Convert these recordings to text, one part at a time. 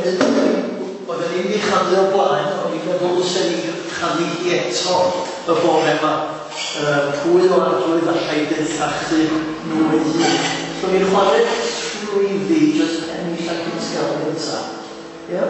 oedden ni'n ei chanu o blaen, o'n i'n meddwl sy'n ni chanu eto y bore yma. Pwy o arglwydd allai deithachu nhw ei hun. So ni'n chwarae trwyddi, just 10 seconds gael gynta. Ie?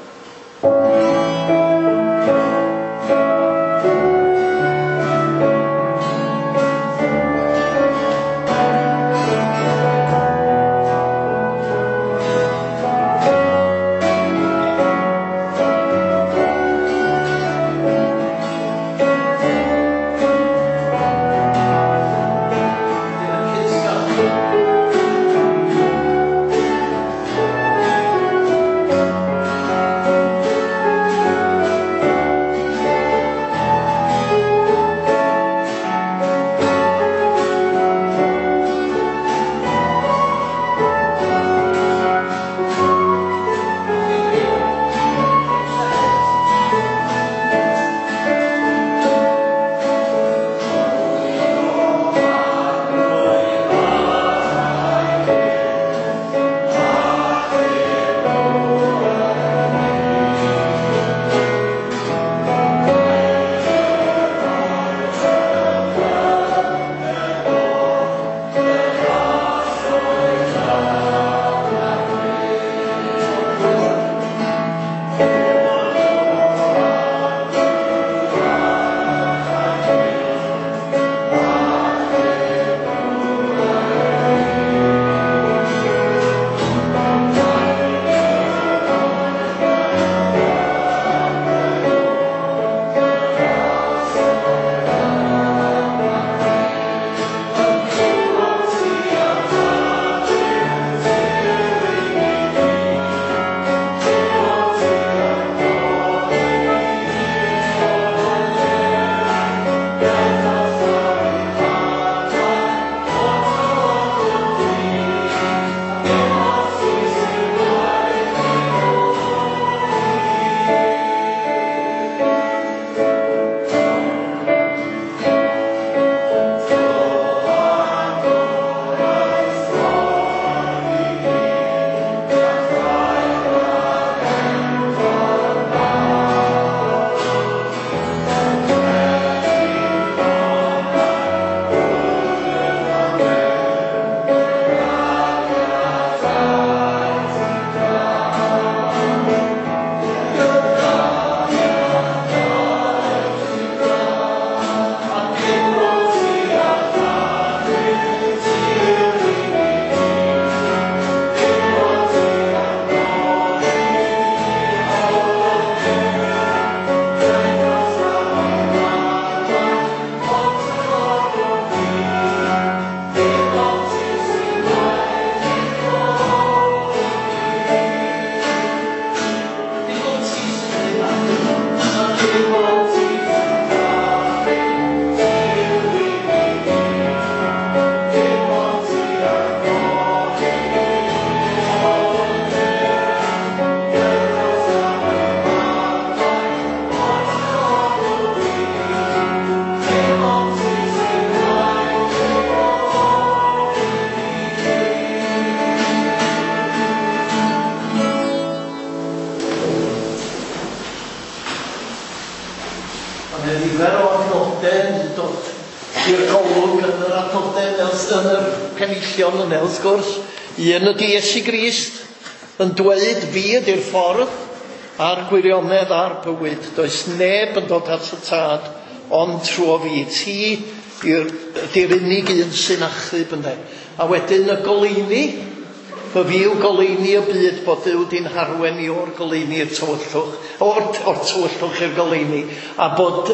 nifer o adnodau yn dod i'r golwg yn yr adnodau yn yr penillion yna, wrth gwrs. Un ydy Iesu Grist yn dweud fi ydy'r ffordd a'r gwirionedd a'r bywyd. Does neb yn dod at y tad ond trwy fi. Ti ydy'r unig un sy'n achub yna. A wedyn y goleuni, fy fi yw goleuni y byd bod Duw di'n harwen i o'r goleuni i'r tywyllwch, o'r tywyllwch i'r goleuni, a bod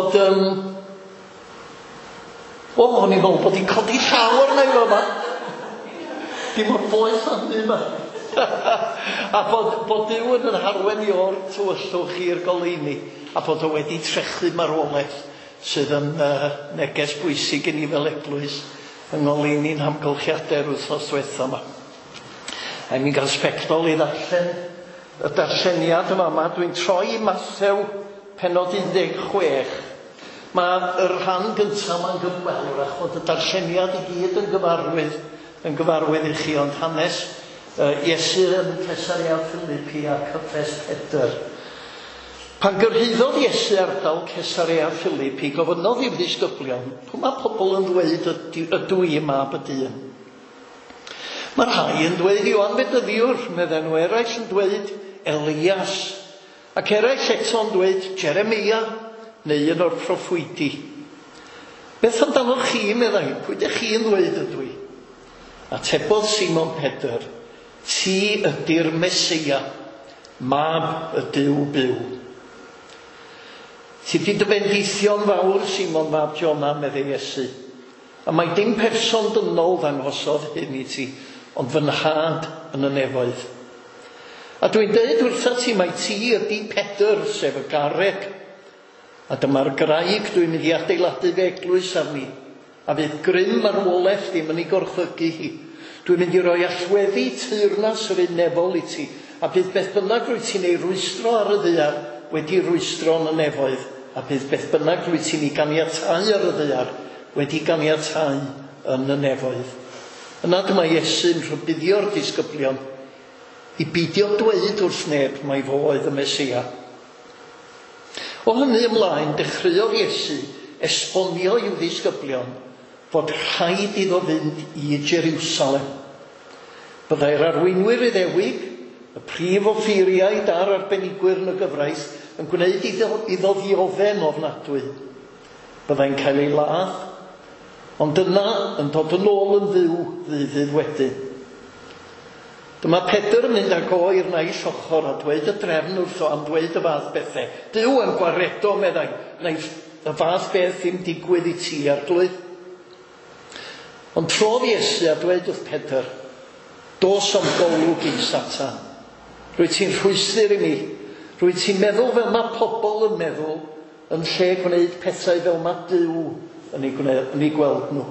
o'n i'n meddwl bod hi'n codi llaw arna i yma. Dim o'r boeth hynny yma. A bod Duw yn harwen i o'r tywyllwch i'r goleuni, a bod o wedi trechu marwolaeth sydd yn neges bwysig i ni fel eglwys yng ngoleuni'n amgylchiadau'r wythnos diwetha yma. A mi'n gael sbectol i ddarllen y darlleniad yma. Dwi'n troi i Mathew pennod 16. Mae'r rhan gyntaf yma'n gymwelwrach bod y darlleniad i gyd yn gyfarwydd i chi, ond hanes Iesu yn Cesarea Philippi a cyffes Pedr. Pan gyrhaeddodd Iesu ardal Cesarea Philippi, gofynnodd i'r ddisgyblion, pwy mae pobl yn dweud ydw i mab y dyn? Mae rhai yn dweud Ioan Fedyddiwr, medden nhw, eraill yn dweud Elias, ac eraill eto yn dweud Jeremia, neu un o'r proffwydi. Beth amdano chi, meddai, pwy ydych chi'n dweud ydw i? Atebodd Simon Pedr, ti ydy'r Mesia, mab y Duw byw. Ti wedi dyfendithio'n fawr, Simon mab Jona, meddai Iesu, a mae dim person dynol ddanghosodd hyn i ti, ond fy nhad yn y nefoedd. A dwi'n dweud wrtha ti mai ti ydy Pedr, sef y garreg, a dyma'r graig dwi'n mynd i adeiladu fe eglwys arni, a fydd grym marwolaeth ddim yn ei gorchlygu hi. Dwi'n mynd i roi allweddi teyrnas yr unefol i ti, a bydd beth bynnag rwy ti'n ei rwystro ar y ddaear wedi rwystro yn y nefoedd, a bydd beth bynnag rwy ti'n ei ganiatau ar y ddaear wedi ganiatau yn y nefoedd. Yna dyma Iesu yn rhybuddio'r disgyblion i beidio dweud wrth neb mai fo oedd y Mesia. O hynny ymlaen, dechreuodd Iesu esbonio i'w ddisgyblion fod rhaid iddo fynd i Jerusalem. Byddai'r arweinwyr Iddewig, y prif offeiriaid a'r arbenigwyr yn y gyfraith, yn gwneud iddo ddiofen ofnadwy. Byddai'n cael ei ladd, ond yna yn dod yn ôl yn fyw ddydd wedyn. Dyma Pedr yn mynd ag o i'r naill ochr a dweud y drefn wrtho am dweud y fath bethau. Dyw yn gwaredo, meddai, neu y fath beth ddim digwydd i ti arglwydd. Ond trodd Iesu a dweud wrth Pedr, dos am golwg i Satan. Rwy ti'n rhwystr i mi. Rwy ti'n meddwl fel mae pobl yn meddwl yn lle gwneud pethau fel mae Duw yn ei gweld nhw.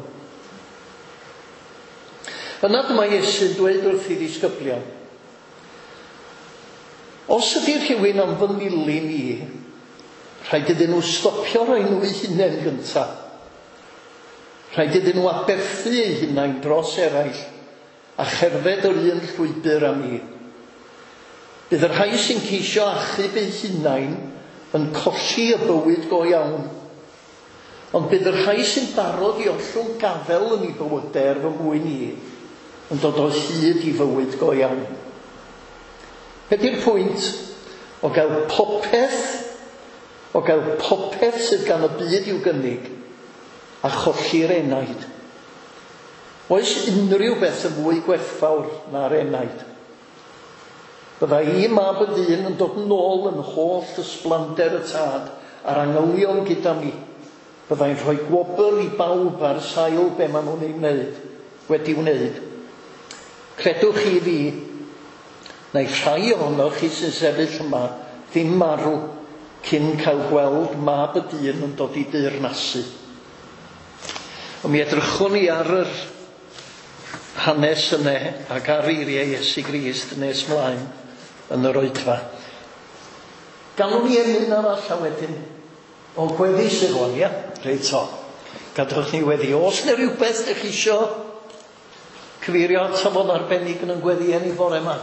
Yna dyma Iesu'n dweud wrth i ddisgyblion, os ydy'r rhywun am fy milyn i, rhaid iddyn nhw stopio rhoi nhw eu hunain gyntaf. Rhaid iddyn nhw aberthu eu hunain dros eraill a cherfed yr un llwybr am i. Bydd yr rhai sy'n ceisio achub eu hunain yn colli y bywyd go iawn. Ond bydd yr rhai sy'n barod i ollwng gafel yn ei bywydau er fy mwyn i, yn dod o hyd i fywyd go iawn. Be di'r pwynt o gael popeth sydd gan y byd i'w gynnig a cholli'r enaid? Oes unrhyw beth yn fwy gwerthfawr na'r enaid? Bydda i mab y dyn yn dod yn ôl yn holl ysblander y tad a'r angylion gyda mi. Byddai'n rhoi gwobr i bawb ar sail be maen nhw'n wedi wneud. Credwch chi fi, neu rhai ohonoch chi sy'n sefyll yma ddim marw cyn cael gweld mab y dyn yn dod i deyrnasu. Ond mi edrychwn ni ar yr hanes yna ac ar eiriau Iesu Grist nes mlaen yn yr oedfa. Galwn ni emyn arall a wedyn o gweddi sydd o'n, ia? Reit o. Gadwch ni weddi. Os neu rhywbeth ydych chi isio cyfeirio atafod arbennig yn gweddi i fore yma?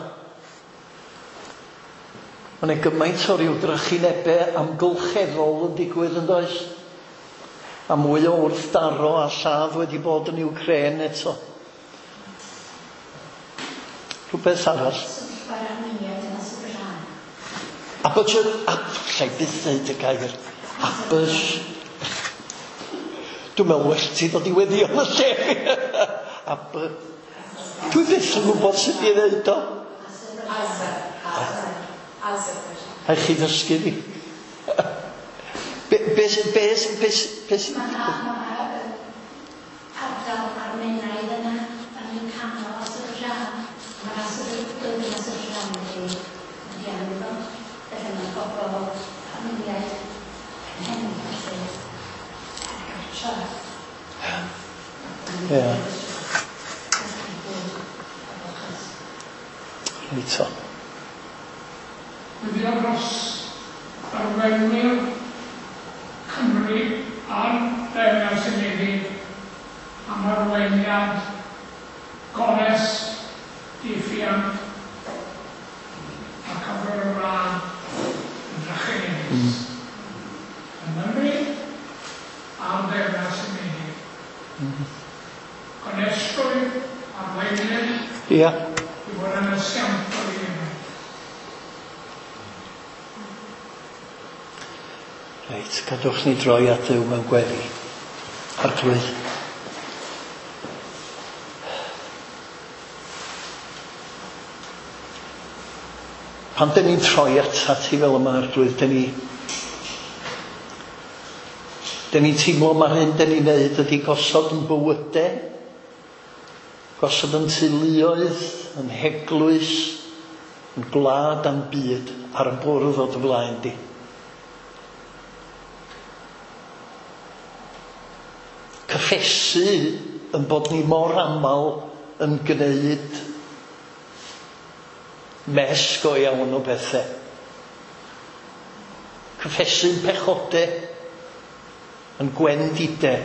Mae'n gymaint o ryw drychinebau amgylcheddol yn digwydd yn does? A mwy o wrthdaro a lladd wedi bod yn Ukraine eto. Rhywbeth arall. Llai byth dweud y gair. Dwi'n meddwl well ti ddod i weddio yn y lle. Dwi byth yn gwybod sut i ddeud o. A chi ddysgu fi. Be sy'n digwydd? Ardal Armenaidd yna, yn y canol Azerbaijan. Mae Azerbaijan yn Azerbaijan wedi arwyddo. Felly mae pobl familiaid yn hynny felly gartra. Ie. Reit o. Wedi agos arweinwyr Cymru a'r Deyrnas Unedig am arweiniad gores diffyant Ia. I fod yn esiampl i hynny. Reit, gadwch ni droi at Dduw mewn gweddi. Arglwydd. Pan dyn ni'n troi at ti fel yma, Arglwydd, dyn ni'n teimlo mae'r hyn dyn ni'n neud ydi gosod yn bywydau, gosod yn teuluoedd, yn heglwys, yn gwlad am byd ar y bwrdd o dy flaen di. Cyffesu yn bod ni mor aml yn gwneud mes go iawn o bethau. Cyffesu'n pechodau, yn gwendidau,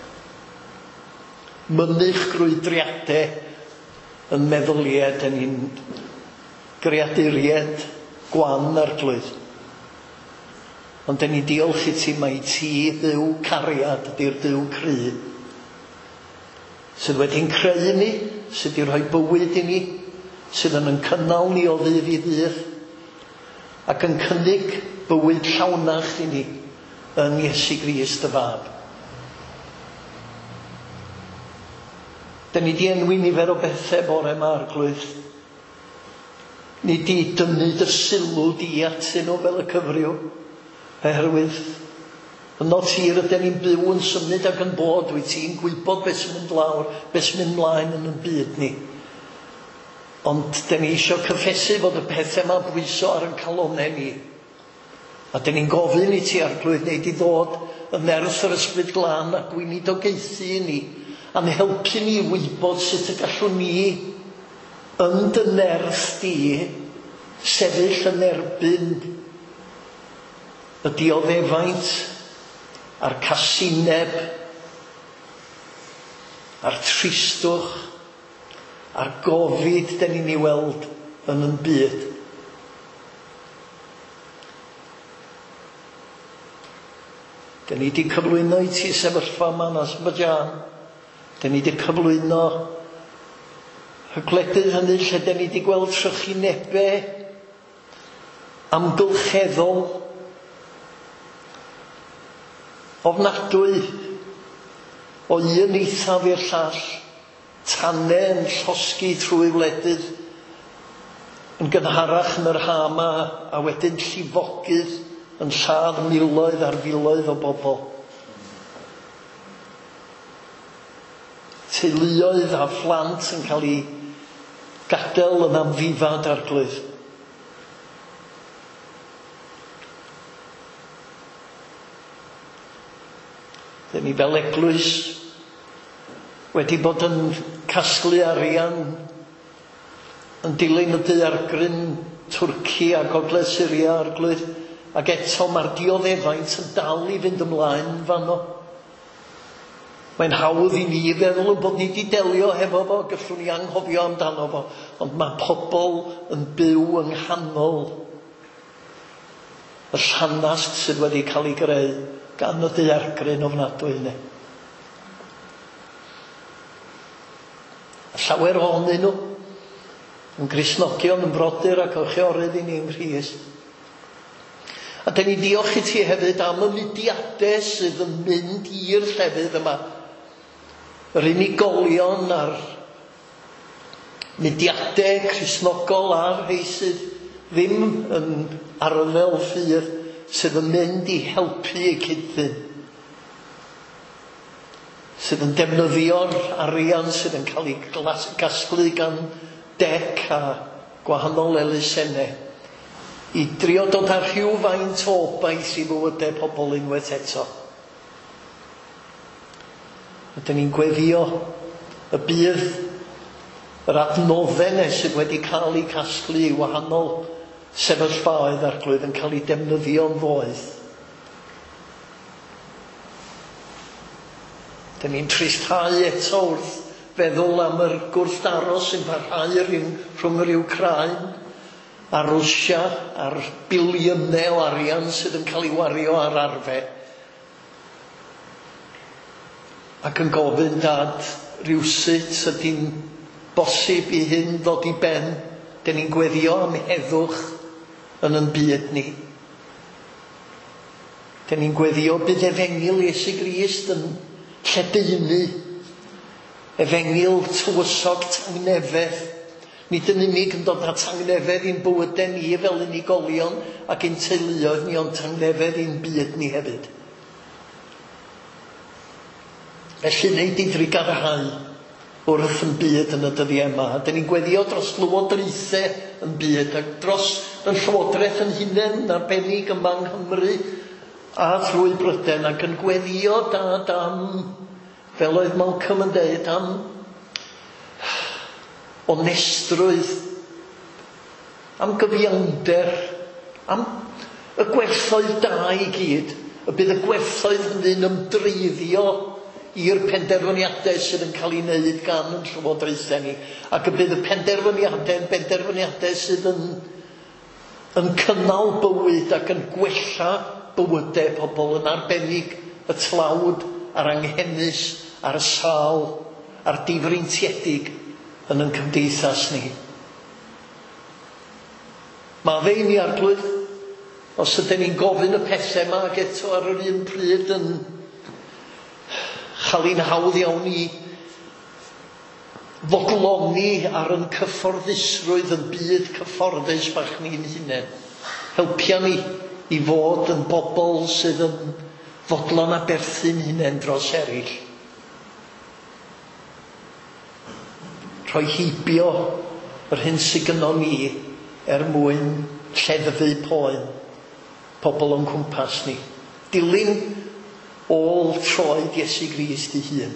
mynych grwydriadau yn meddyliau, dyn ni'n greaduriad gwan Arglwydd. Ond dyn ni diolch i ti mai ti Dduw cariad ydy'r Dduw cry sydd wedi'n creu ni, sydd wedi rhoi bywyd i ni, sydd yn cynnal ni o ddydd i ddydd ac yn cynnig bywyd llawnach i ni yn Iesu Grist y Fab. Dyn ni di enwi nifer o bethau bore yma, Arglwydd. Ni di dynnu dy sylw di atyn nhw fel y cyfryw, oherwydd yn o tir ydyn ni'n byw yn symud ac yn bod, wyt ti'n gwybod beth sy'n mynd lawr, beth sy'n mynd mlaen yn y byd ni. Ond dyn ni eisiau cyffesu fod y pethau yma bwyso ar yn calonau ni. A dyn ni'n gofyn i ti, Arglwydd, wneud i ddod yn nerth yr ysbryd glân a gweinidogaethu i ni, a'n helpu ni wybod sut y gallwn ni yn dy nerth di sefyll yn erbyn y dioddefaint a'r casineb, a'r tristwch, a'r gofid dyn ni'n ei weld yn yn byd. Dyn ni wedi cyflwyno i ti sefyllfa yma yn Azerbaijan. Dyn ni wedi cyflwyno hygledydd hynny lle dyn ni wedi gweld trychinebau amgylcheddol ofnadwy o un eithaf i'r llall, tanau yn llosgi trwy wledydd yn gynharach yn yr hama a wedyn llifogydd yn lladd miloedd ar filoedd o bobl. Teuluoedd a phlant yn cael eu gadael yn amddifad, Arglwydd. Dyn ni fel eglwys wedi bod yn casglu arian yn dilyn y daeargryn Twrci a gogledd Syria, Arglwydd, ac eto mae'r dioddefaint yn dal i fynd ymlaen fanno. Mae'n hawdd i ni feddwl yn bod ni wedi delio hefo fo, gallwn ni anghofio amdano fo, ond mae pobl yn byw yng nghanol y llanast sydd wedi cael ei greu gan y daeargryn ofnadwy yna. Llawer ohonyn nhw yn Gristnogion, yn brodyr ac yn chwiorydd i ni yng Nghrist. A dyn ni diolch i ti hefyd am y mudiadau sydd yn mynd i'r llefydd yma. Yr unigolion a'r mudiadau Cristnogol a'r rhai sydd ddim yn arfel ffyr sydd yn mynd i helpu eu cydddyn. Sydd yn defnyddio'r arian sydd yn cael ei gasglu gan dec a gwahanol elusennau i drio dod ar rhywfaint o obaith i fywydau pobl unwaith eto. Ydyn ni'n gweddio y bydd yr adnoddau sydd wedi cael ei casglu i wahanol sefyllfaoedd, Arglwydd, yn cael ei defnyddio'n ddoeth. Dyn ni'n tristau eto wrth feddwl am yr gwrthdaro sy'n parhau rhwng yr Wcrain a Rwsia, a'r biliynau o arian sydd yn cael ei wario ar arfer. Ac yn gofyn, Dad, rhywsut ydy'n bosib i hyn ddod i ben. Da ni'n gweddio am heddwch yn ein byd ni. Da ni'n gweddio bydd efengil Iesu Grist yn lledaenu, efengil tywysog tangnefedd, nid yn unig yn dod â tangnefedd i'n bywydau ni fel unigolion ac i'n teuluoedd ni, ond tangnefedd i'n byd ni hefyd. Felly wneud i drigarhau wrth yn byd yn y dyddiau yma. Da ni'n gweddio dros lywodraethau yn byd ac dros yn llywodraeth yn hunain arbennig yma yng Nghymru a thrwy Bryden, ac yn gweddio am, fel oedd Malcolm yn dweud, am onestrwydd, am gyfiawnder, am y gwerthoedd da i gyd. Y bydd y gwerthoedd hynny'n ymdreiddio i'r penderfyniadau sydd yn cael ei wneud gan yn llywodraethau ni. Ac y bydd y penderfyniadau sydd yn cynnal bywyd ac yn gwella bywydau pobl, yn arbennig y tlawd a'r anghennus, a'r sâl, a'r difreintiedig yn ein cymdeithas ni. Mae fe i ni arglwydd, os ydyn ni'n gofyn y pethau yma ac eto ar yr un pryd yn chael ein hawdd iawn i fodloni ar yn cyfforddusrwydd yn byd cyfforddus bach ni'n hunain. Helpia ni i fod yn bobl sydd yn fodlon a berthyn hunain dros eraill. Rhoi heibio yr hyn sydd gynnon ni mwyn lleddfu poen pobl o'n cwmpas ni. Dilyn ôl troed Iesu Grist ei hun.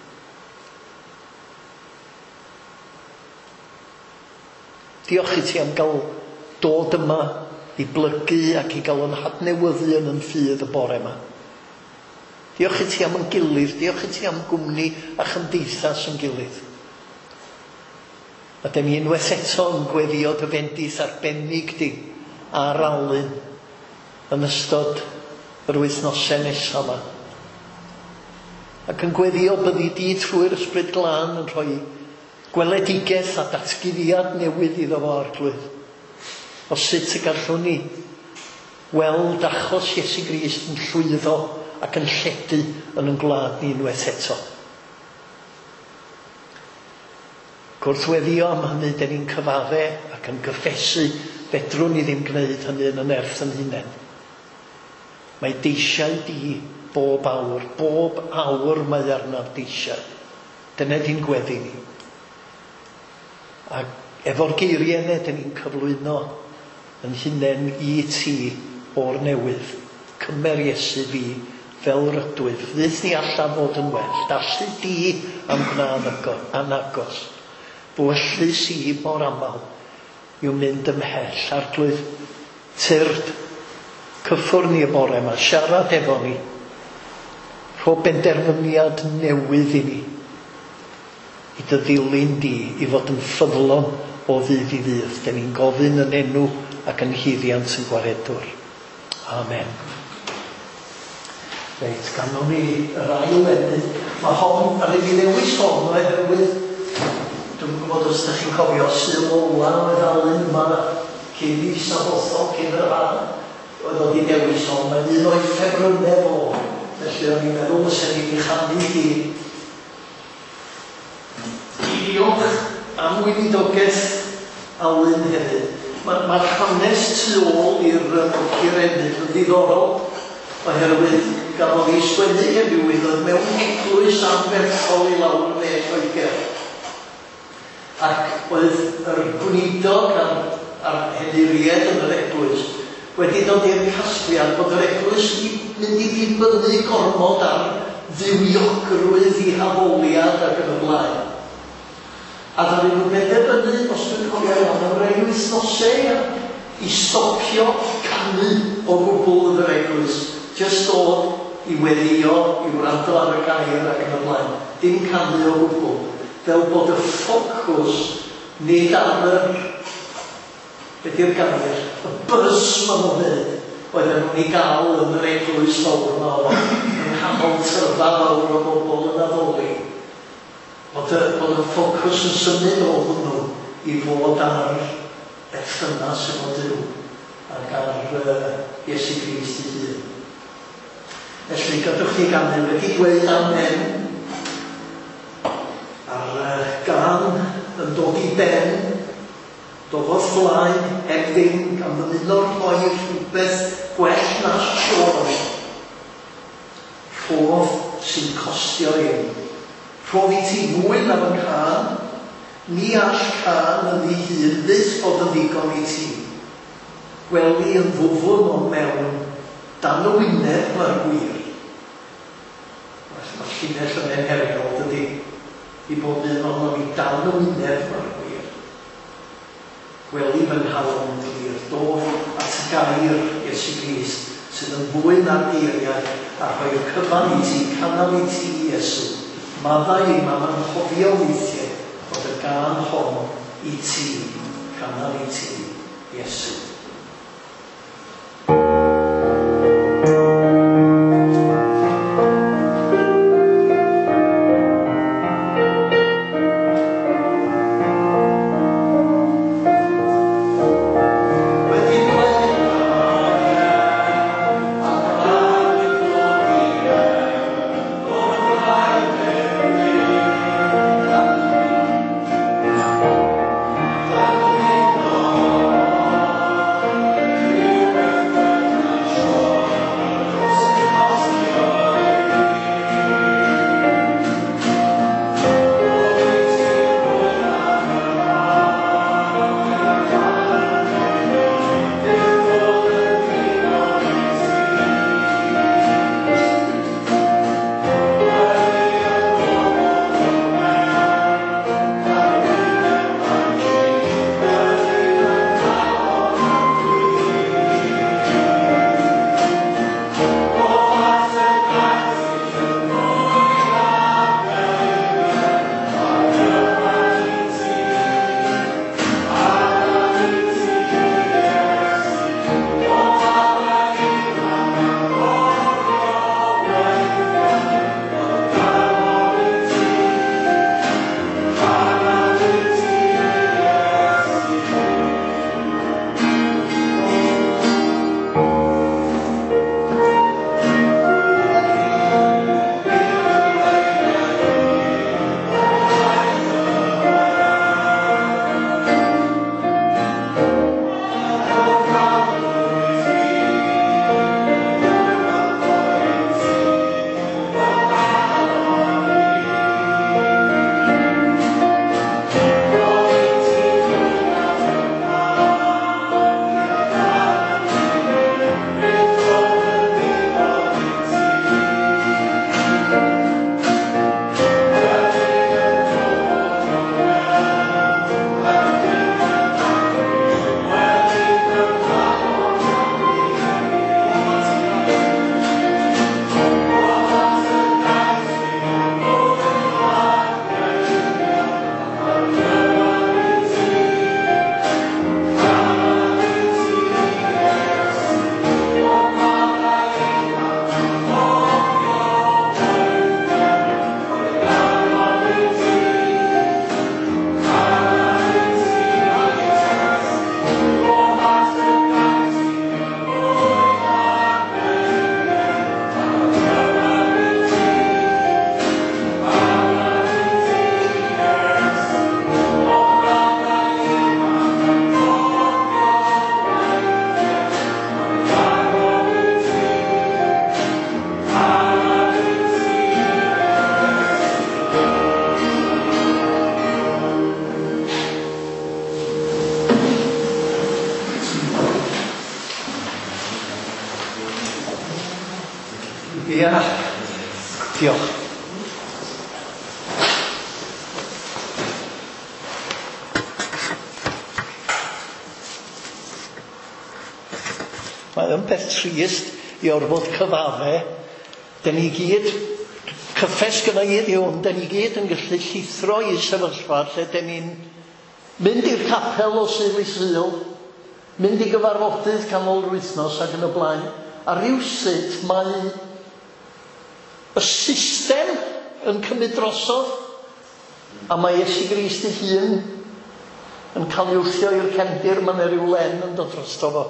Diolch i ti am gael dod yma i blygu ac i gael yn hadnewyddu yn yn ffydd y bore yma. Diolch i ti am yn gilydd, diolch i ti am gwmni a chymdeithas yn gilydd. A da ni unwaith eto yn gweddio dy fendith arbennig di ar Alun yn ystod yr wythnosau nesaf yma. Ac yn gweddio byddi di trwy'r Ysbryd Glân yn rhoi gweledigaeth a datguddiad newydd iddo fo arglwydd. O sut y gallwn ni weld achos Iesu Grist yn llwyddo ac yn lledu yn ein gwlad ni unwaith eto. Gwrthweddio am hynny, da ni'n cyfadde ac yn gyffesu fedrwn ni ddim gwneud hynny yn y nerth yn hunain. Mae deisiau di bob awr mae arnaf deisiau. Dyna di'n gweddi ni. Ac efo'r geiriau yna, da ni'n cyflwyno yn hunain i ti o'r newydd. Cymer Iesu fi fel rydwydd. Fydd ni allan fod yn well. Dallu di am gwna'n anagos. Bwyllus i mor aml i'w mynd ymhell. Arglwydd, tyrd, cyffwr ni y bore yma, siarad efo ni. Rho benderfyniad newydd i ni. I dy ddilyn di i fod yn ffyddlon o ddydd i ddydd. Da ni'n gofyn yn enw ac yn hyddiant yn gwaredwr. Amen. Reit, ganon ni yr ail wedyn. Mae hon, ar ei ddewis hon, oherwydd, dwi'n gwybod os ydych chi'n cofio sy'n ola oedd Alun yma cyn i safothol, cyn yr rhan, oedd oedd ei ddewis hon. Mae'n un o'i ffefrynnau o, felly o'n i'n meddwl os ydy ni chanu i diolch am wynidogaeth Alun hefyd. Mae'r hanes tu ôl i'r ennill yn ddiddorol, oherwydd gafodd ei sgwennu heddiw oedd mewn eglwys anferthol i lawr 10 Lloegr. Ac oedd yr gweinidog a'r henuriaid yn yr eglwys wedi dod i'r casgliad bod yr eglwys mynd i ddibynnu gormod ar ddiwiogrwydd i hafoliad ac yn y blaen. A dda ni'n penderfynu, os dwi'n cofio iawn, am rei wythnosau i stopio canu o gwbl yn yr eglwys. Just dod i weddio, i wrando ar y gair ac yn y blaen. Dim canu o gwbl. Fel bod y ffocws nid ar yr, beth yw'r gair, y bys ma'n nhw'n dweud, oedd nhw'n ei gael yn yr eglwys fawr yma o, yn canol tyrfa fawr o bobl yn addoli. Bod y ffocws yn symud o hwnnw i fod ar berthynas efo Duw ac ar Iesu Grist ei hun. Felly gadwch chi gannu wedi dweud amen a'r gan yn dod i ben, dod o'r flaen erbyn gan ddymuno'r oer rhywbeth gwell na sioe. Rhodd sy'n costio ein. Rhodd i ti fwy na fy can, ni all can yn ei hun ddys bod yn ddigon i ti. Gweli yn fwfwn o mewn dan y wyneb mae'r gwir. Mae'r llinell yn heriol dydy i bod yn ond i dan y wyneb mae'r gwir. Gweli fy nghalon glir, dod at y gair Iesu Grist sydd yn fwy na'r geiriau a rhoi'r cyfan i ti, canol i ti Iesu. Maddau i mam yn hofio weithiau bod y gan hon i ti, canol i ti Iesu. Ia, diolch. Mae yn beth trist i orfod cyfadde. Den ni gyd, cyffes gyda i ddiwn, den ni gyd yn gallu llithro i sefyllfa lle den ni'n mynd i'r capel o Sul i Sul, mynd i gyfarfodydd canol yr wythnos ac yn y blaen, a rywsut mae y system yn cymryd drosodd. A mae Iesu Grist ei hun yn cael ei wthio i'r cefndir, mae yna ryw len yn dod drosto fo.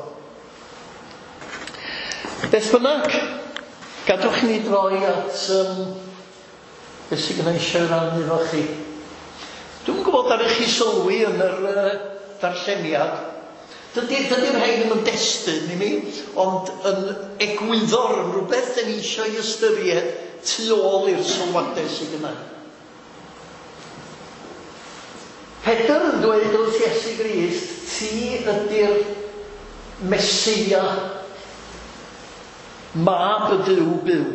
Beth bynnag, gadwch ni droi at beth sydd gyda eisiau rannu efo chi. Dwi'n gwybod ar eich chi sylwi yn yr darlleniad. Dydy'r rhain ddim yn destun i mi, ond yn egwyddor, yn rhywbeth da ni eisiau ei ystyried tu ôl i'r sylwadau sydd gyda. Pedr yn dweud wrth Iesu Grist, ti ydy'r Mesia, mab y Duw byw.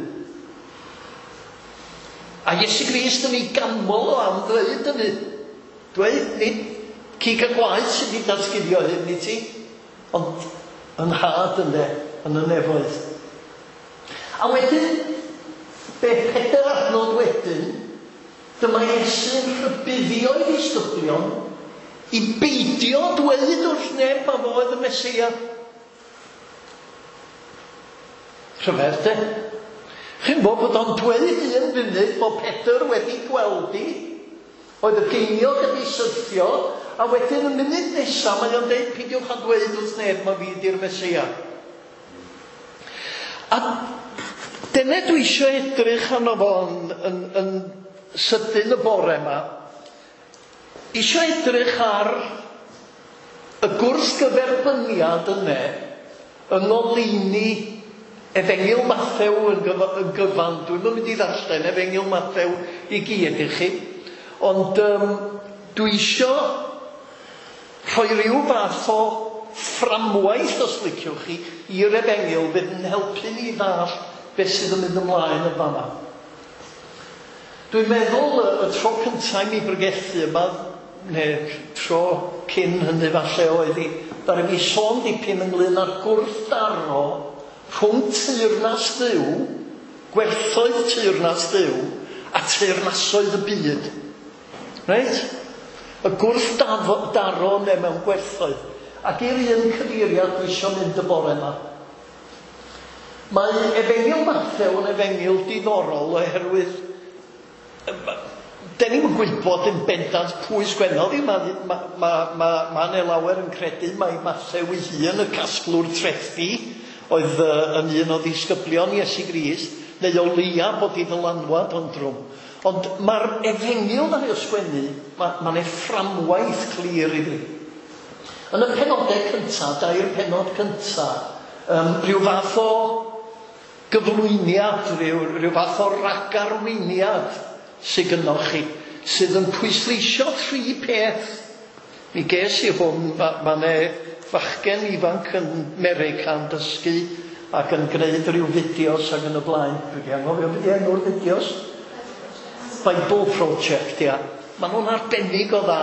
A Iesu Grist yn ei ganmol o am ddweud hynny. Dweud, nid cig a gwaith sydd wedi datguddio hyn i ti, ond yn had yn y nefoedd. A wedyn, be Pedr adnod wedyn, dyma Iesu'n rhybuddio i ddisgyblion i beidio dweud wrth neb a fo oedd y Mesia. Rhyfedd, de? Chi'n bod o'n dweud un funud bod Pedr wedi gweld i, oedd y geiniog wedi syrthio, a wedyn y munud nesaf mae o'n dweud peidiwch a dweud wrth neb mae fi di'r Mesia. A dyna dwi eisiau edrych arno fo yn sydyn y bore yma. Eisiau edrych ar y gwrthgyferbyniad yna yng ngoleuni Efengyl Mathew yn gyfan. Dwi'n mynd i ddarllen Efengyl Mathew i gyd i chi. Ond dwi eisiau rhoi ryw fath o fframwaith, os liciwch chi, i'r Efengyl fydd yn helpu ni ddall beth sydd yn mynd ymlaen yn fan'na. Dwi'n meddwl y tro cyntaf mi brygethu yma, neu tro cyn hynny falle oedd hi, dar fi sôn dipyn ynglyn â'r gwrthdaro rhwng teyrnas Duw, gwerthoedd teyrnas Duw, a teyrnasoedd y byd. Reit? Y gwrthdaro neu mewn gwerthoedd. Ac i'r un cyfeiriad dwi eisiau mynd y bore yma. Mae Efengyl Mathew yn Efengyl diddorol oherwydd da ni'n gwybod yn bendant pwy sgwennodd i. Mae lawer yn credu mae Mathew ei hun y casglwr trethu oedd yn un o ddisgyblion Iesu Grist, neu o leia bod i ddylanwad o'n drwm. Ond mae'r Efengyl na ei sgwennu, mae'n ei fframwaith clir i fi. Yn y penodau cyntaf, dair penod cyntaf, rhyw fath o gyflwyniad, rhyw fath o ragarweiniad sydd gynnwch chi, sydd yn pwysleisio 3 peth. Mi ges i hwn, mae'n fachgen ifanc yn America yn dysgu ac yn gwneud rhyw fideos ac yn y blaen. Dwi'n anghofio beth enw'r fideos? Bible Project, ia. Maen nhw'n arbennig o dda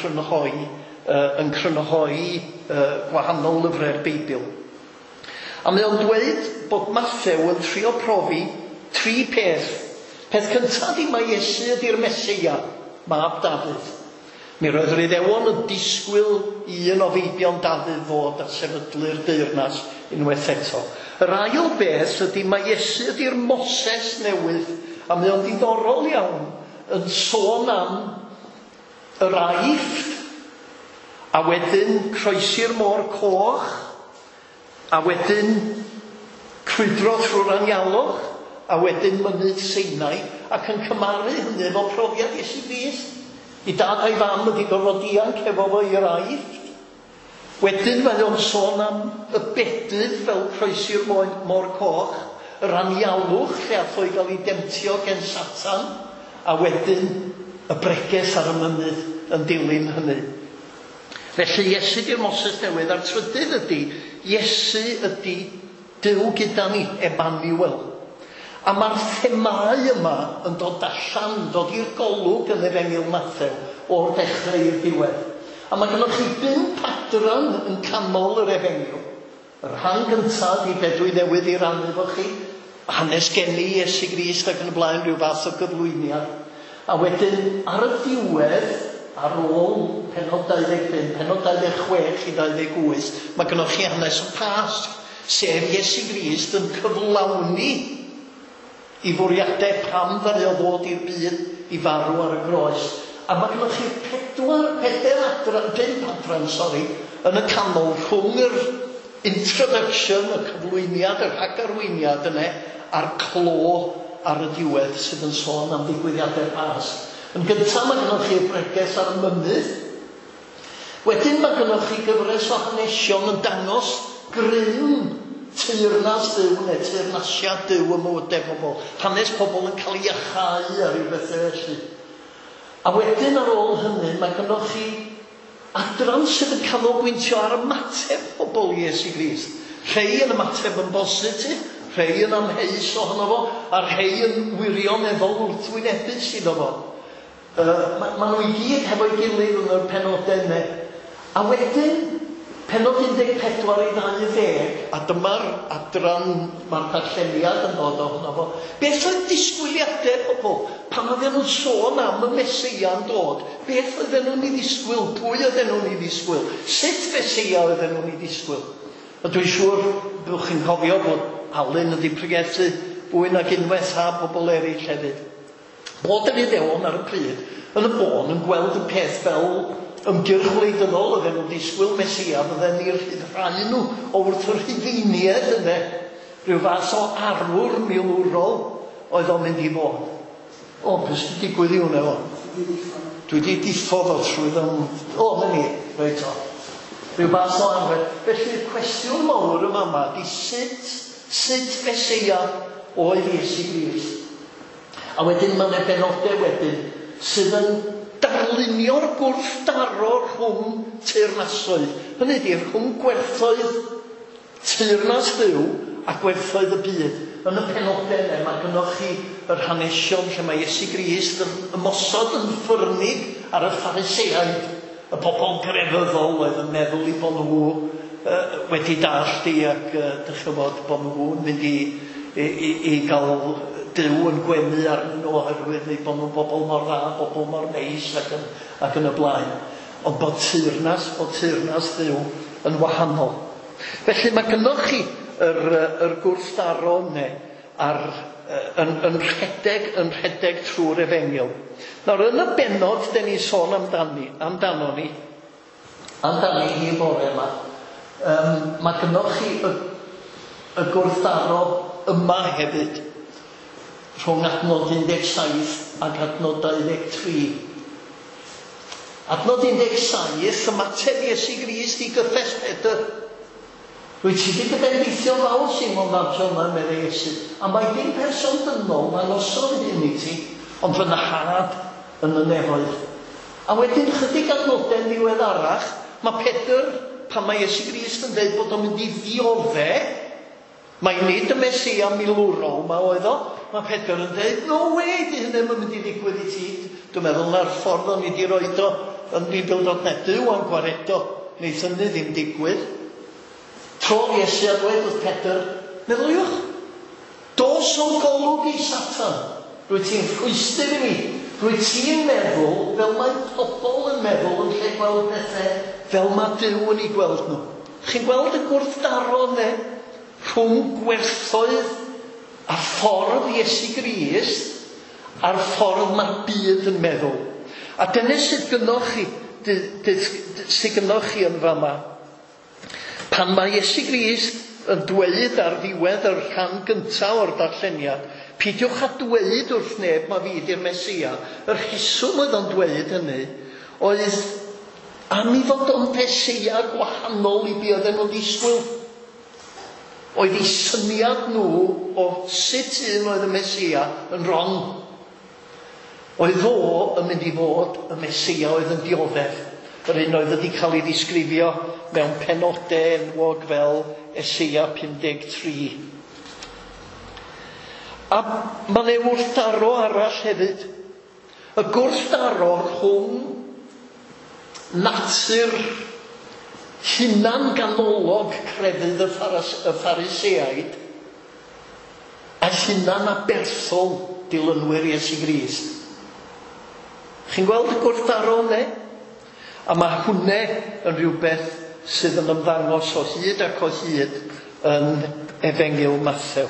yn crynhoi gwahanol lyfrau'r Beibl. A mae o'n dweud bod Mathew yn trio profi 3 peth. Peth cyntaf di mae Iesu ydy'r Mesia, mab Dafydd. Mi roedd yr Iddewon yn disgwyl un o feibion Dafydd fod a sefydlu'r deyrnas unwaith eto. Yr ail beth ydy mae Iesu ydy'r Moses newydd, a mae o'n diddorol iawn yn sôn am yr Aifft, a wedyn croesi'r Môr Coch, a wedyn crwydro trwy'r anialwch, a wedyn mynydd Sinai, ac yn cymaru hynny efo profiad Iesu Grist. I dad a'i fam wedi gorfod dianc efo fo i'r Aifft. Wedyn mae o'n sôn am y bedydd fel croesi'r Môr Coch, yr anialwch lle ath o'i gael ei demtio gen Satan, a wedyn y breges ar y mynydd yn dilyn hynny. Felly Iesu di'r Moses newydd, a'r trydydd ydy, Iesu ydy Duw gyda ni, Emmanuel. A mae'r themau yma yn dod allan, dod i'r golwg yn Efengyl Mathew o'r dechrau i'r diwedd. A mae gennych chi 5 adran yn canol yr Efengyl. Yr rhan gyntaf i be dwi newydd i rannu efo chi, hanes geni Iesu Grist ac yn y blaen rhyw fath o gyflwyniad. A wedyn ar y diwedd, ar ôl penod 25, penod 26 i 28, mae gennych chi hanes y Pasg, sef Iesu Grist yn cyflawni i fwriadau pam ddaru o ddod i'r byd i farw ar y groes. A mae gennych chi 5 adran, yn y canol rhwng yr introduction, y cyflwyniad, y rhagarwyniad yna, a'r clo ar y diwedd sydd yn sôn am ddigwyddiadau Pasg. Yn gyntaf mae gennych chi breges ar y mynydd. Wedyn mae gennych chi gyfres o hanesion yn dangos grym teyrnas Duw neu teyrnasiad Duw ym mywydau pobl. Hanes pobl yn cael ei iachau ar ryw bethau felly. A wedyn ar ôl hynny mae gennych chi adran sydd yn canolbwyntio ar ymateb pobl i Iesu Grist. Rhei yn ymateb yn bositif, rhei yn amheus ohono fo, a rhei yn wirioneddol wrthwynebus iddo fo. Maen nhw i gyd hefo'i gilydd yn yr penodau yna. A wedyn, penod 14 i 20, a dyma'r adran, mae'r darlleniad yn dod ohono fo. Beth oedd disgwyliadau pobl? Pan oedden nhw'n sôn am y Mesia yn dod, beth oedden nhw'n ei ddisgwyl? Pwy oedden nhw'n ei ddisgwyl? Sut Mesia oedden nhw'n ei ddisgwyl? A dwi'n siŵr byddwch chi'n cofio bod Alun wedi pregethu fwy nag unwaith a pobl eraill hefyd. Bod yn Iddewon ar y pryd, yn y bôn yn gweld y peth fel ymgyrch wleidyddol oedden nhw'n disgwyl Mesia, fydden ni'r rhai nhw o wrth yr Rhufeiniaid yna, rhyw fath o arwr milwrol oedd o'n mynd i fod. O, beth sy'n digwydd i hwnna fo? Dwi wedi diffodd o trwy ddim... O, na ni, reit o. Rhyw fath o arfer. Felly'r cwestiwn mawr yma di sut Mesia oedd Iesu Grist. A wedyn mae'n benodau wedyn sydd yn darlunio'r gwrthdaro rhwng teyrnasoedd. Hynny ydy, rhwng gwerthoedd teyrnas Duw a gwerthoedd y byd. Yn y penodau yna, mae gennych chi yr hanesion lle mae Iesu Grist yn ymosod yn ffyrnig ar y Phariseaid, y bobl grefyddol oedd yn meddwl i bod nhw wedi dallt ac dychymod bod nhw'n mynd i gael Duw yn gwenu arnyn nhw oherwydd neu bod nhw'n bobl mor dda, bobl mor neis ac yn y blaen. Ond bod teyrnas Duw yn wahanol. Felly mae gennych chi yr gwrthdaro yna yn rhedeg trwy'r Efengyl. Nawr, yn y benod den ni sôn amdano ni hi bore yma, mae gennych chi y gwrthdaro yma hefyd, rhwng adnod 17 ac adnod 23. Adnod 17, ymateb Iesu Grist i gyffes Pedr. Rwy ti wedi bendeithio fawr Simon fab Jona meddwl Iesu. A mae dim person dynol, mae'n osod hyn i ti, ond fy nhad yn y nefoedd. A wedyn chydig adnodau ddiwedd arach, mae Pedr, pan mae Iesu Grist yn dweud bod o'n mynd i ddioddau, mae nid y Mesia milwrol ma oedd o, mae Pedr yn dweud, no way, di hynny yn mynd i ddigwydd i ti. Dwi'n meddwl na'r ffordd o'n i wedi roed o yn Bibl.net wan gwaredo, wneith hynny ddim digwydd. Tro Iesu a dweud wrth Pedr, meddyliwch, dos o'n golwg i Satan, rwy ti'n rhwystyr i mi, rwy ti'n meddwl fel mae pobl yn meddwl yn lle gweld pethau fel mae Duw yn ei gweld nhw. Chi'n gweld y gwrthdaro ne rhwng gwerthoedd a ffordd Iesu Grist a'r ffordd mae'r byd yn meddwl. A dyna sydd gynnoch chi yn fama. Pan mae Iesu Grist yn dweud ar ddiwedd yr rhan gyntaf o'r darlleniad, peidiwch a dweud wrth neb mae fi di'r Mesia. Yr rheswm oedd o'n dweud hynny oedd am i fod o'n Mesia gwahanol i be oedden nhw'n disgwyl. Oedd eu syniad nhw o sut un oedd y Mesia yn wrong. Oedd fo yn mynd i fod y Mesia oedd yn dioddef. Yr un oedd wedi cael ei ddisgrifio mewn penodau enwog fel Eseia 53. A mae'n gwrthdaro arall hefyd. Y gwrthdaro rhwng natur hunan ganolog crefydd y Phariseaid a hunan aberthol dilynwyr Iesu Grist. Chi'n gweld y gwrthdaro ne? A mae hwnne yn rhywbeth sydd yn ymddangos o hyd ac o hyd yn Efengyl Mathew.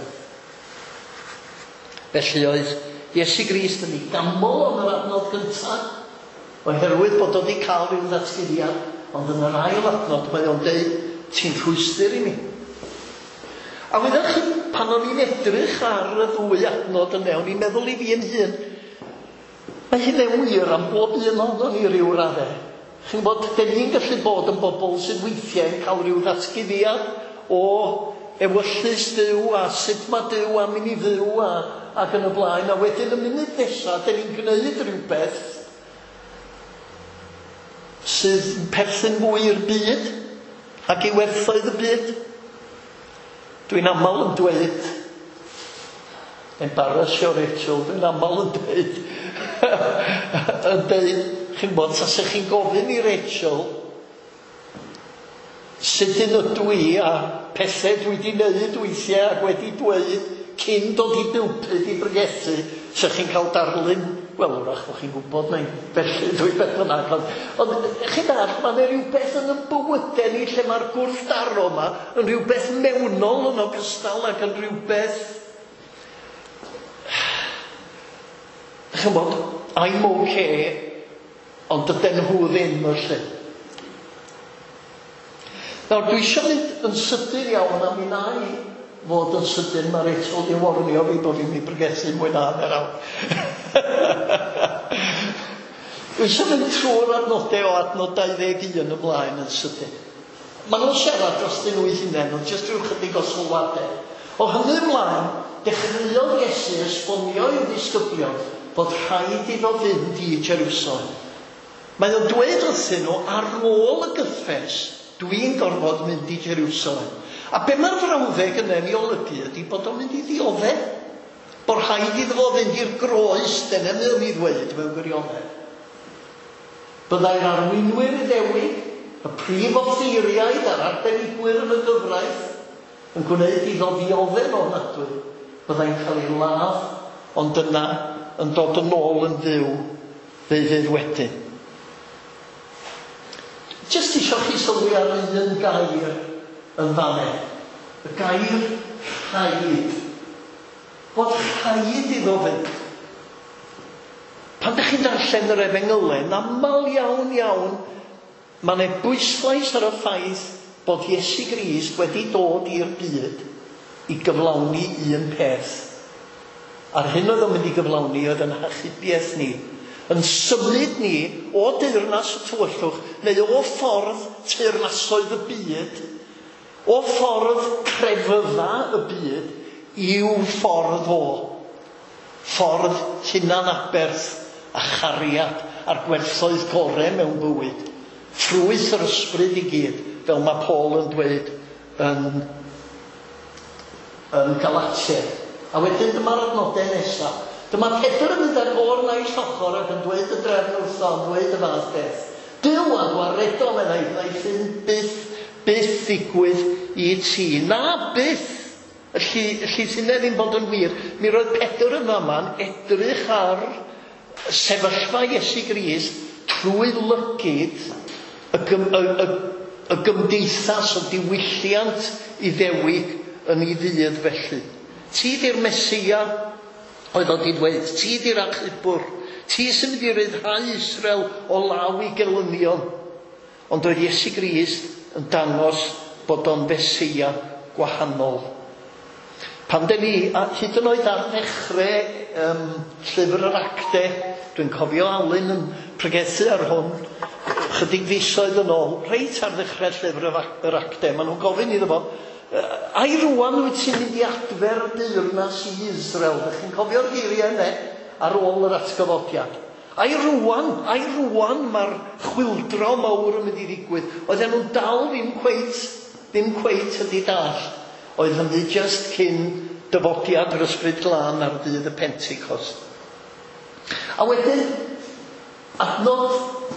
Felly oedd Iesu Grist yn ei gamol yn yr adnod gyntaf, oherwydd bod o wedi cael rhyw ddatguddiad, ond yn yr ail adnod mae o'n deud, ti'n rhwystyr i mi. A wyddoch chi, pan o'n i'n edrych ar y ddwy adnod yn mewn, i'n meddwl i fi yn hun, mae hyn yn wir am bob un o'n i ryw raddau. Chi'n bod, den ni'n gallu bod yn bobl sydd weithiau yn cael rhyw ddatguddiad o ewyllus Duw a sut mae Duw am i ni fyw ac yn y blaen, a wedyn y munud nesaf, den ni'n gwneud rhywbeth sydd yn perthyn fwy i'r byd ac i werthoedd y byd. Dwi'n aml yn dweud, embarrassio Rachel, dwi'n aml yn dweud, chi'n bod, tasech chi'n gofyn i Rachel sut yn ydw i a pethau dwi wedi wneud weithiau ac wedi dweud cyn dod i bilpyd i bregethu, sech chi'n cael darlun, wel, wrach bod chi'n gwybod neu'n felly dwi beth bynnag, ond chi'n dall, mae'n rhywbeth yn y bywydau ni lle mae'r gwrthdaro yma yn rhywbeth mewnol yn ogystal ac yn rhywbeth, chi'n bod, I'm okay, ond ydyn nhw ddim yr lle. Nawr, dwi eisiau mynd yn sydyn iawn am un ai fod yn sydyn, mae Rachel di warnio fi bod fi'n mynd i bregethu mwy na hanner awr. Dwi eisiau mynd trwy'r adnodau o adnod 21 ymlaen yn sydyn. Maen nhw'n siarad dros dyn nhw i hunain, ond jyst rhyw chydig o sylwadau. O hynny ymlaen, dechreuodd Iesu esbonio i'w ddisgyblion bod rhaid iddo fynd i Jerusalem. Mae o'n dweud wrthyn nhw ar ôl y gyffes, dwi'n gorfod mynd i Jerusalem. A be mae'r frawddeg yn ei olygu ydy bod o'n mynd i ddioddau. Bod rhaid iddo fo fynd i'r groes, dyna mi o'n i ddweud mewn gwirionedd. Byddai'r arweinwyr Iddewig, y prif offeiriaid a'r arbenigwyr yn y gyfraith, yn gwneud iddo ddioddau ofnadwy. Byddai'n cael ei ladd, ond yna yn dod yn ôl yn fyw fydd wedyn. Jyst isio chi sylwi ar un gair yn fanne. Y gair rhaid. Bod rhaid iddo fynd. Pan ydych chi'n darllen yr Efengylau, aml iawn, mae'n bwyslais ar y ffaith bod Iesu Grist wedi dod i'r byd i gyflawni un peth. Ar hyn oedd o'n mynd i gyflawni oedd yn hachubiaeth ni. Yn symud ni o deyrnas y tywyllwch neu o ffordd teyrnasoedd y byd, o ffordd crefydda y byd i'w ffordd o. Ffordd hunan aberth a chariad a'r gwerthoedd gorau mewn bywyd. Ffrwyth yr ysbryd i gyd, fel mae Paul yn dweud yn Galatia. A wedyn dyma'r adnodau nesaf. Dyma Pedr yn mynd ar o'r naill ochr ac yn dweud y drefn wrtho, yn dweud y fath beth. Dyw a gwaredo meddai hyn byth ddigwydd i ti. Na byth. Felly sy'n ddim bod yn wir. Mi roedd Pedr yn faman edrych ar sefyllfa Iesu Grist trwy lygyd y gymdeithas o diwylliant Iddewig yn ei ddydd felly. Ti di'r Mesia, oedd o di dweud, ti di'r achubwr, ti sy'n mynd i ryddhau Israel o law i gelynion. Ond oedd Iesu Grist yn dangos bod o'n Mesia gwahanol. Pan den ni, a hyd yn oed ar ddechrau llyfr yr Actau, dwi'n cofio Alun yn pregethu ar hwn, chydig fisoedd yn ôl, reit ar ddechrau llyfr yr Actau, maen nhw'n gofyn iddo fo, ai rwan wyt ti'n mynd i adfer deyrnas i Israel? Dych chi'n cofio'r geiriau yna ar ôl yr atgyfodiad? Ai rwan mae'r chwildro mawr yn mynd i ddigwydd? Oedden nhw'n dal ddim cweit ydi dall. Oedd hynny just cyn dyfodiad yr ysbryd glân ar ddydd y Pentecost. A wedyn, adnod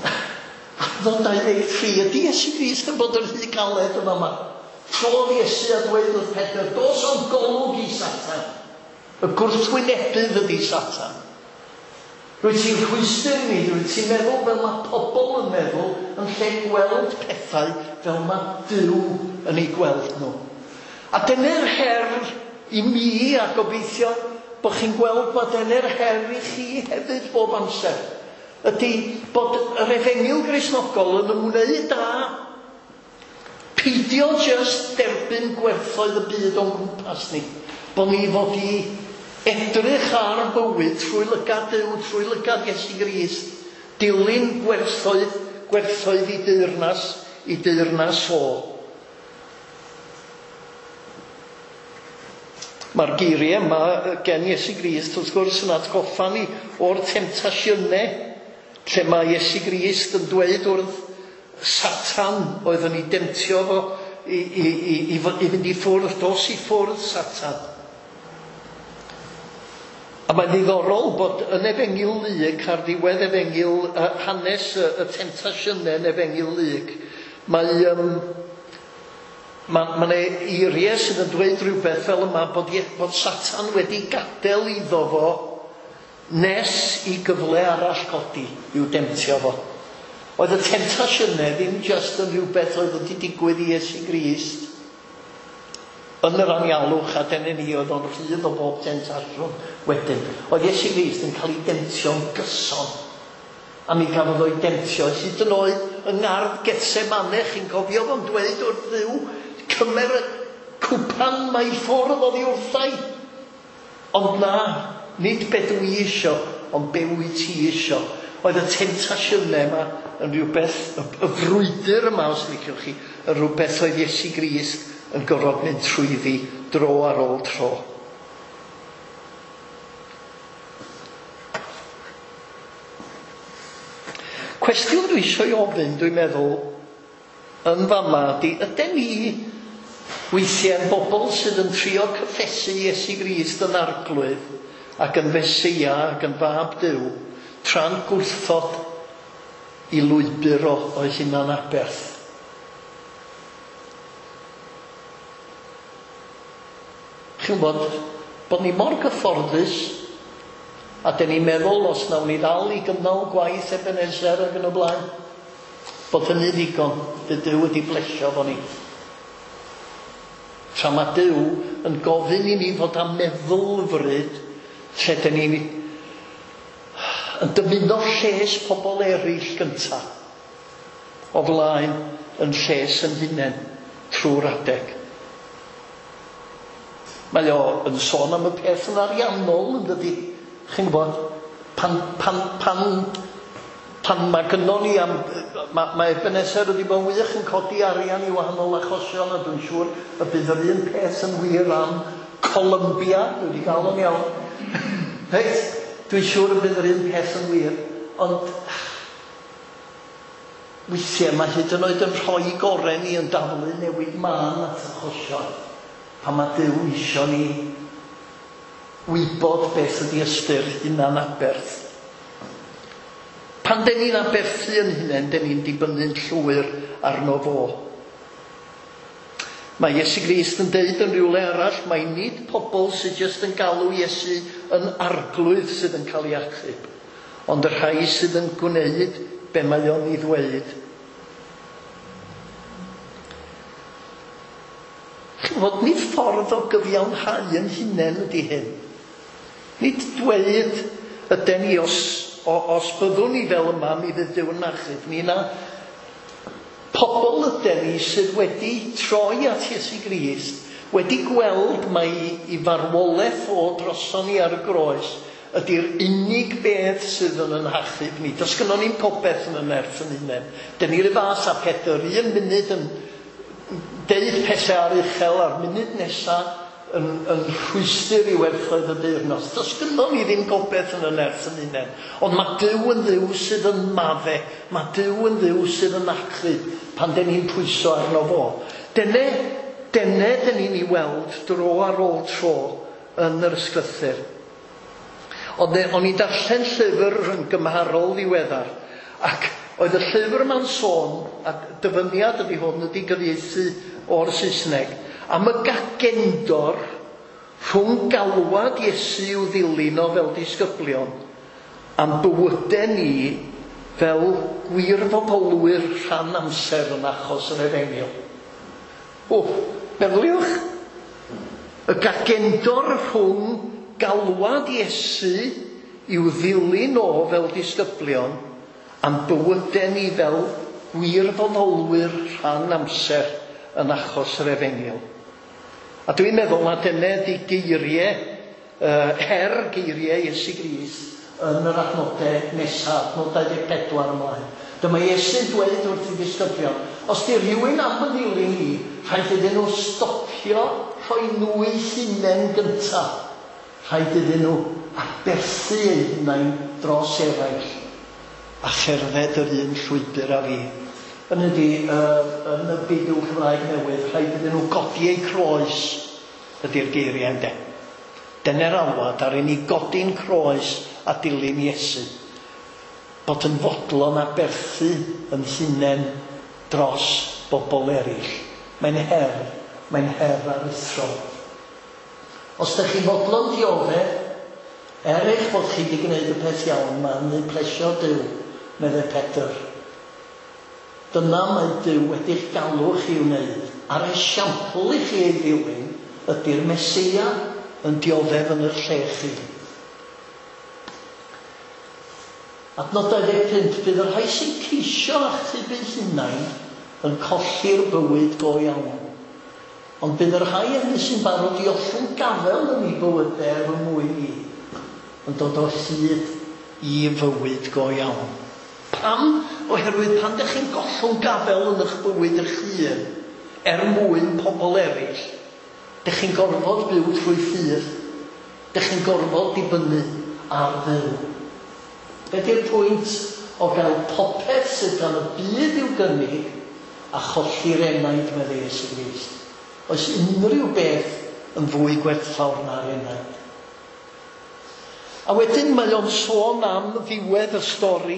23, ydy Iesu Grist yn bod yn rhy galed yma yma. Trodd Iesu a dweud wrth Pedr, dos o'n golwg i Satan. Y gwrthwynebydd ydi Satan. Rwyt ti'n rhwystyr ni, rwyt ti'n meddwl fel mae pobl yn meddwl yn lle gweld pethau fel mae Duw yn ei gweld nhw. A dyna'r her i mi a gobeithio bod chi'n gweld bod dyna'r her i chi hefyd bob amser. ydy bod yr efengyl Gristnogol yn ymwneud â peidio just derbyn gwerthoedd y byd o'n gwmpas ni. Bod ni fod i edrych ar bywyd trwy lygad Duw, trwy lygad Iesu Grist, dilyn gwerthoedd i deyrnas o. Mae'r geiriau yma gen Iesu Grist wrth gwrs yn atgoffa ni o'r temptasiynau lle mae Iesu Grist yn dweud wrth Satan oedd yn ei demtio fo i fynd i ffwrdd, dos i ffwrdd Satan. A mae'n ddiddorol bod yn Efengyl Lug, ar ddiwedd Efengyl hanes y temptasiynau yn Efengyl Lug, mae'n eiriau sydd yn dweud rhywbeth fel yma bod Satan wedi gadael iddo fo nes i gyfle arall codi i'w demtio fo. Oedd y temptasiynau ddim just yn rhywbeth oedd wedi digwydd i Iesu Grist yn yr anialwch a dyna ni oedd o'n rhydd o bob temptasiwn wedyn. Oedd Iesu Grist yn cael ei demtio'n gyson. A mi gafodd o'i demtio hyd yn oed yng ngardd Getsemane, chi'n cofio fo'n dweud wrth Dduw, cymer y cwpan mae i ffwrdd oddi wrthai. Ond na, nid be dwi isio, ond be wyt ti isio. Oedd y temptasiynau yma yn rhywbeth, y frwydr yma os liciwch chi, yn rhywbeth oedd Iesu Grist yn gorfod mynd trwyddi dro ar ôl tro. Cwestiwn dwi eisiau ofyn, dwi'n meddwl, yn fama, ydyn ni weithiau'n bobl sydd yn trio cyffesu Iesu Grist yn arglwydd ac yn Fesia ac yn fab Duw, tra'n gwrthod i lwybr o'i hunan aberth. Chi'n bod ni mor gyfforddus a dyn ni'n meddwl os nawn ni ddal i gynnal gwaith Ebenezer ac yn y blaen, bod hynny ddigon, bydd Duw wedi blesio fo ni. Tra mae Duw yn gofyn i ni fod am meddylfryd lle dyn ni yn dymuno lles pobl eraill gyntaf o flaen yn lles yn hunain trwy'r adeg. Mae o yn sôn am y peth yn ariannol yn dydi. Chi'n gwybod, pan mae gynno ni am... Mae Ebenezer wedi bod wych yn codi arian i wahanol achosion a dwi'n siŵr y bydd yr un peth yn wir am Columbia, dwi wedi gael o'n iawn. Reit, dwi'n siŵr y bydd yr un peth yn wir, ond weithiau mae hyd yn oed yn rhoi gorau ni yn daflu newid man at achosion. Pan mae Duw isio ni wybod beth ydy ystyr hunan aberth. Pan dyn ni'n aberthu yn hunain, dyn ni'n dibynnu'n llwyr arno fo. Mae Iesu Grist yn deud yn rhywle arall, mae nid pobl sydd jyst yn galw Iesu yn arglwydd sydd yn cael ei achub, ond y rhai sydd yn gwneud be mae o'n ei ddweud. Fod nid ffordd o gyfiawnhau yn hunain ydy hyn. Nid dweud ydyn ni os byddwn ni fel yma mi fydd Duw yn achub ni na. Pobl ydyn ni sydd wedi troi at Iesu Grist, wedi gweld mai i farwolaeth o droson ni ar y groes ydy'r unig beth sydd yn achub ni. Does gynnon ni'n popeth yn y nerth yn hunain. Dyn ni'r fas a Pedr 1 munud yn deud pethau ar uchel a'r munud nesaf yn rhwystyr i werthoedd y deyrnos. Does gynno ni ddim gobeth yn y nerth yn hunain. Ond mae Duw yn Dduw sydd yn madde. Mae Duw yn Dduw sydd yn achub pan dyn ni'n pwyso arno fo. Dyne dyn ni'n ei weld dro ar ôl tro yn yr ysglythyr. O'n i darllen llyfr yn gymharol ddiweddar, ac oedd y llyfr yma'n sôn, a dyfyniad ydy hwn ydy gyfieithu o'r Saesneg, am y gagendor rhwng galwad Iesu i'w ddilyn o fel disgyblion am bywydau ni fel gwirfoddolwyr rhan amser yn achos yr Efengyl. Meddwliwch, y gagendor rhwng galwad Iesu i'w ddilyn o fel disgyblion am bywydau ni fel gwirfoddolwyr rhan amser yn achos yr Efengyl. A dwi'n meddwl na dyna di geiriau, geiriau Iesu Grist yn yr adnodau nesaf, adnodau 24 ymlaen. Dyma Iesu'n dweud wrth i ddisgyblion, os di rhywun am yn dilyn ni, rhaid iddyn nhw stopio rhoi nhw eu hunain gyntaf. Rhaid iddyn nhw aberthu eu hunain dros eraill a cherdded yr un llwybr a fi. Yn y bydw Cymraeg newydd, rhaid iddyn nhw godi eu croes ydy'r geiriau ynde. Dyna'r alwad ar un i godi'n croes a dilyn Iesu. Bod yn fodlon aberthu yn hunain dros bobl eraill. Mae'n her aruthrol. Os ydych chi'n fodlon dioddef, eich bod chi wedi gwneud y peth iawn, mae'n ei plesio Duw, meddai Pedr. Dyna mae Duw wedi'ch galw chi wneud. Ar esiampl i chi ei ddilyn, ydy'r Mesia yn dioddef yn yr lle chi. Adnod 25, bydd yr rhai sy'n ceisio achub eu hunain yn colli'r bywyd go iawn. Ond bydd yr rhai hynny sy'n barod i ollwng gafel yn ei bywydau er fy mwyn ni, yn dod o hyd i fywyd go iawn. Pam? Oherwydd pan ydych chi'n gollwng gafel yn eich bywyd eich hun, er mwyn pobl eraill, ydych chi'n gorfod byw trwy ffydd, ydych chi'n gorfod dibynnu ar Dduw. Be di'r pwynt o gael popeth sydd gan y byd i'w gynnig a cholli'r enaid meddai Iesu Grist? Oes unrhyw beth yn fwy gwerthfawr na'r enaid. A wedyn mae o'n sôn am ddiwedd y stori.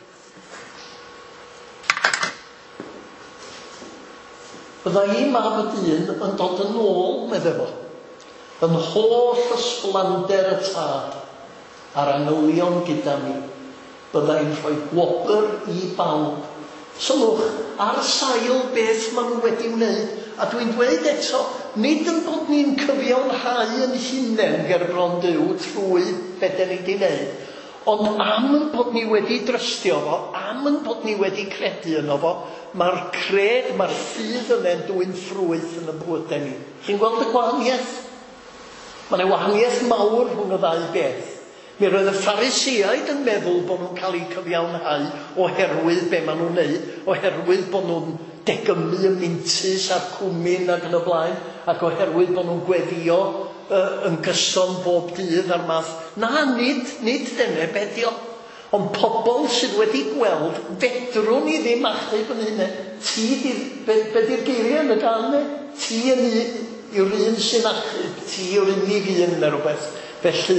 Bydda i mab y dyn yn dod yn ôl, meddai fo, yn holl ysblander y tad a'r anylion gyda mi. Byddai'n rhoi gwobr i bawb. Sylwch, ar sail beth maen nhw wedi wneud. A dwi'n dweud eto, nid yn bod ni'n cyfiawnhau yn hunain ger bron Duw trwy beth ni wedi wneud, ond am yn bod ni wedi drystio fo, am yn bod ni wedi credu yno fo, mae'r ffydd yna'n dwy'n ffrwyth yn y bywydau ni. Chi'n gweld y gwahaniaeth? Mae'n wahaniaeth mawr rhwng y ddau beth. Mi roedd y Pharisiaid yn meddwl bod nhw'n cael eu cyfiawnhau oherwydd be maen nhw'n neud, oherwydd bod nhw'n degymu y mintys a'r cwmyn ac yn y blaen, ac oherwydd bod nhw'n gweddio yn gyson bob dydd a'r math. Na, nid dyna bedio. Ond pobl sydd wedi gweld, fedrwn ni ddim achub yn hynny. Be di'r geiriau yn y gan ni? Ti yn yw'r un sy'n achub, ti yw'r unig un neu rhywbeth. Felly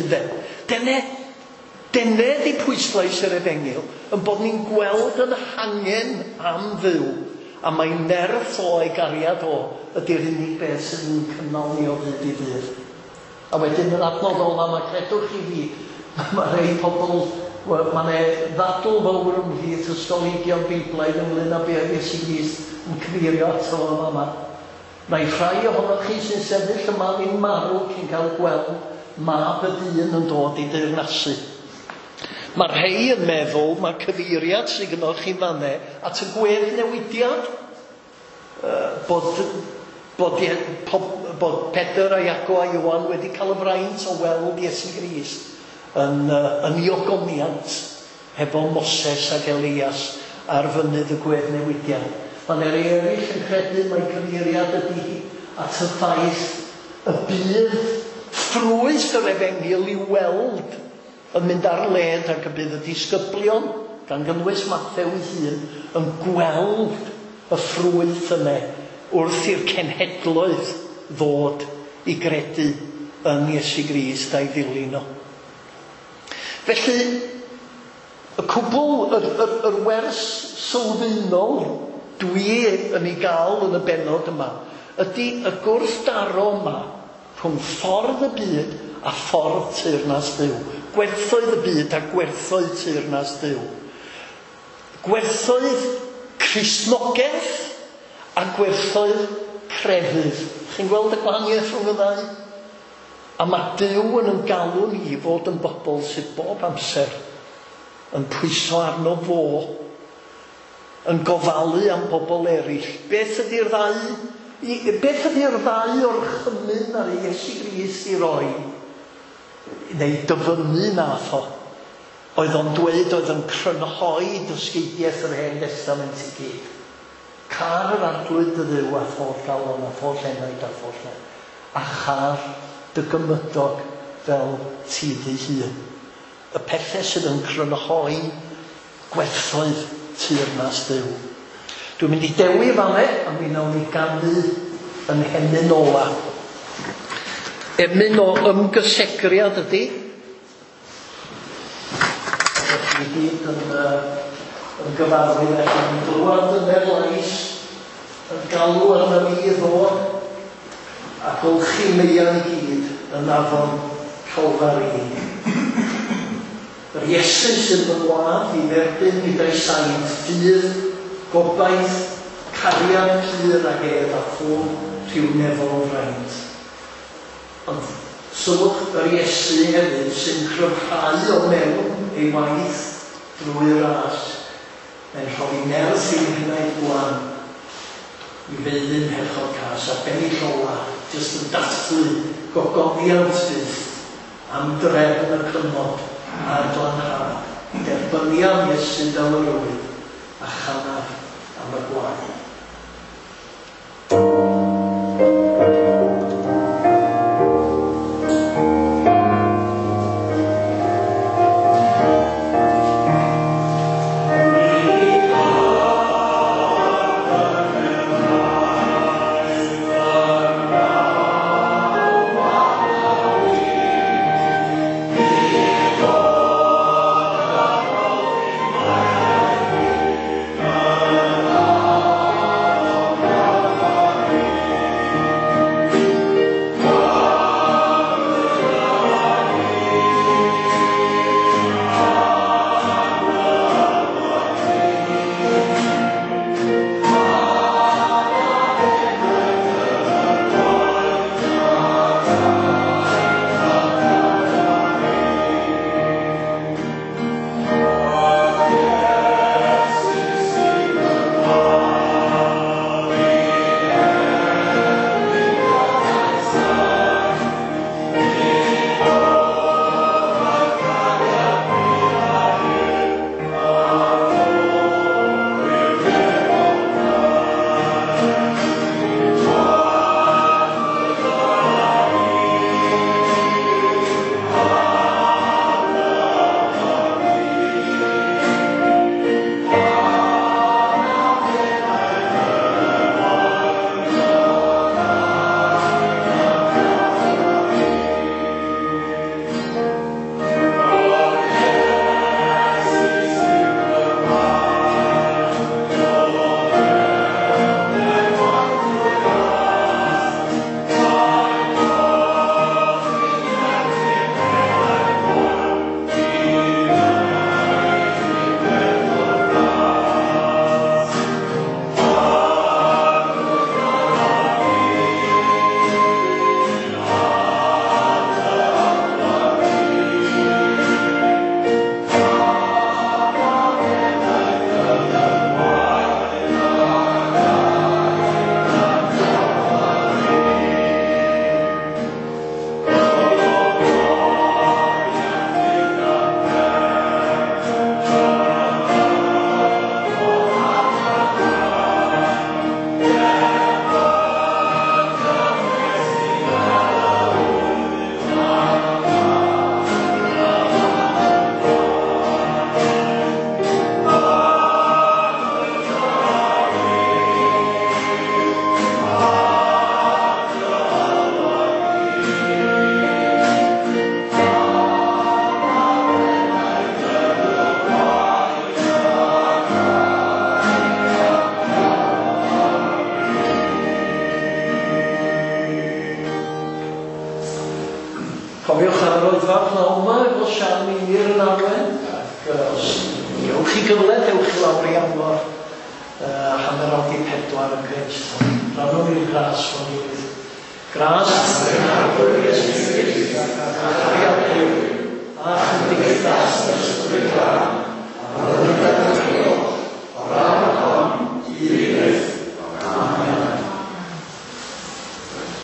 dyna di pwyslais yr Efengyl, yn bod ni'n gweld yn hangen am Dduw, a mae nerth o ei gariad o ydy'r unig beth sydd yn cynnal ni o ddydd i ddydd. A wedyn yr adnodd ola, mae credwch i fi, mae rhai pobl, mae'n ddadl fawr ymhlith ysgolheigion Beiblaidd ynglyn â beth Iesu Grist yn cyfeirio ato fo yma. Mae rhai ohonoch chi sy'n sefyll yma fi'n marw cyn cael gweld mab y dyn yn dod i deyrnasu. Mae rhai yn meddwl mae cyfeiriad sy'n gynnwch chi fanne at y gwedd newidiad, bod Pedr a Iago a Ioan wedi cael y fraint o weld Iesu Grist yn ei ogoniant hefo Moses ac Elias ar fynydd y gwedd newidiad. Mae rhai eraill yn credu mae cyfeiriad ydy at y ffaith y bydd ffrwyth yr Efengyl i weld yn mynd ar led ac y bydd y disgyblion, gan gynnwys Mathew ei hun, yn gweld y ffrwyth yna wrth i'r cenhedloedd ddod i gredu yn Iesu Grist a'i ddilyn o. Felly, y cwbl, yr wers sylfaenol dwi yn ei gael yn y bennod yma, ydy y gwrthdaro yma rhwng ffordd y byd a ffordd teyrnas Duw. Gwerthoedd y byd a gwerthoedd teyrnas Duw. Gwerthoedd Cristnogaeth a gwerthoedd crefydd. Chi'n gweld y gwahaniaeth rhwng y ddau? A mae Duw yn galw ni fod yn bobl sydd bob amser yn pwyso arno fo, yn gofalu am bobl eraill. Beth ydy'r ddau orchymyn ar Iesu Grist i roi, neu dyfynnu nath o, oedd o'n dweud oedd yn crynhoi dysgeidiaeth yr Hen Testament i gyd. Car yr arglwydd dy Dduw a ffordd galon a ffordd lenaid a ffordd len. A char dy gymydog fel ti dy hun. Y pethau sydd yn crynhoi gwerthoedd teyrnas Dduw. Dwi'n mynd i dewi fanne, a mi nawn ni ganu yn henyn ola. Emyn o ymgysegriad ydy. Felly gyd yn gyfarwydd ac yn glwad yn erlais, yn galw arna mi ddod, ac olchi meian i gyd yn afon Calfari. Yr Iesu sydd yn wlad i dderbyn gyda'i saint ffydd, gobaith, cariad pur ag edd a ffôn rhyw nefol fraint. Ond sylwch yr Iesu hefyd sy'n cryfhau o mewn ei waith drwy'r ras. Mae'n rhoi nerth i'n hynna'i gwan i feiddyn hechod cas a benni rola, jyst yn dathlu gogodiant fydd am drefn y cymod a'r glanhad, derbyniad Iesu fel yr wydd a chanaf am y gwaith. Cofiwch ar yr oedfa pnawn yma efo Sian Meinir yn arwen, ac os gewch chi gyfle, dewch i lawr i anfor hanner awr 4 yn Greenstone. Rannwng i'r gras fo'n gilydd. Gras.